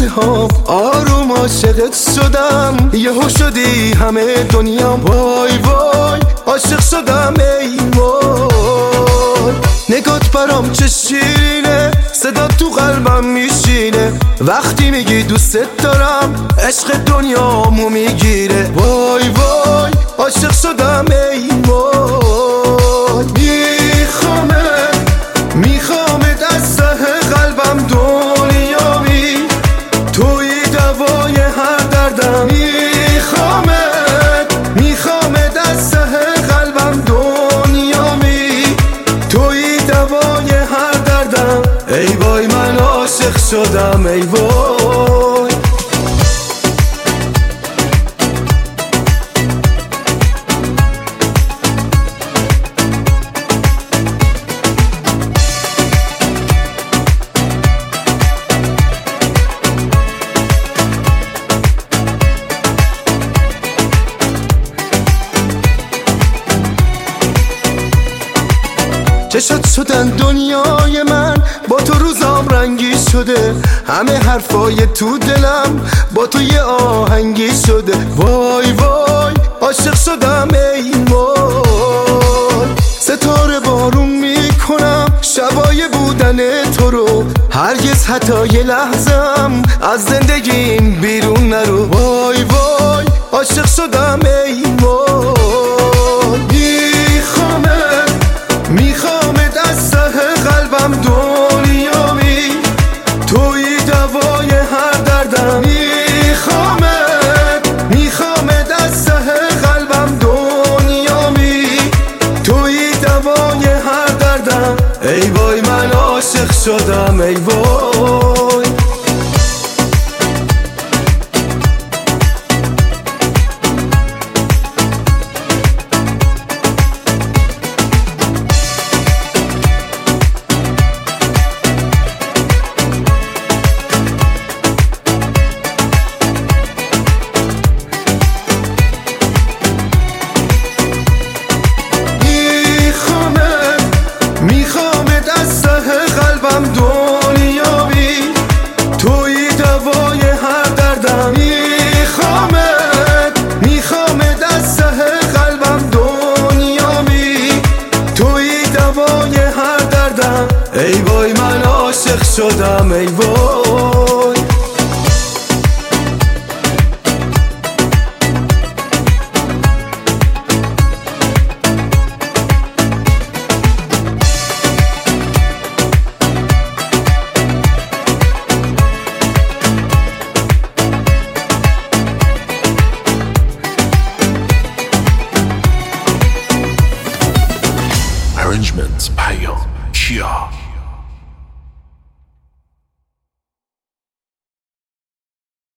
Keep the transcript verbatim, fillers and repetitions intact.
ها آروم عاشقت شدم، یهو شدی همه دنیا. وای وای عاشق شدم ای وای، نگات برام چه شیرینه، صدا تو قلبم میشینه، وقتی میگی دوست دارم عشق دنیامو میگیره. وای وای عاشق شدم ای وای، میخوامت میخوامت از ته قلبم دنیامی، توی دوای هر دردم. میخوامت میخوامت از ته قلبم دنیامی، توی دوای هر دردم. ای وای من عاشق شدم ای وای. چشات شدن دنیای من، با تو روزام رنگی شده، همه حرفای تو دلم با تو یه آهنگی شده. وای وای عاشق شدم ای وای، ستاره بارون میکنم شبای بودن تو رو، هرگز حتی یه لحظم از زندگیم بیرون نرو. وای وای عاشق شدم ای وای، میخوامت میخوامت از ته قلبم دنیامی، توی دوای هر دردم. میخوامت میخوامت از ته قلبم دنیامی، توی دوای هر دردم. ای وای من عاشق شدم ای وای. میخوامت از ته قلبم دنیامی، توی دوای هر دردم. میخوامت میخوامت از ته قلبم دنیامی، توی دوای هر دردم. ای وای من عاشق شدم ای وای. Arrangements Payon Kia.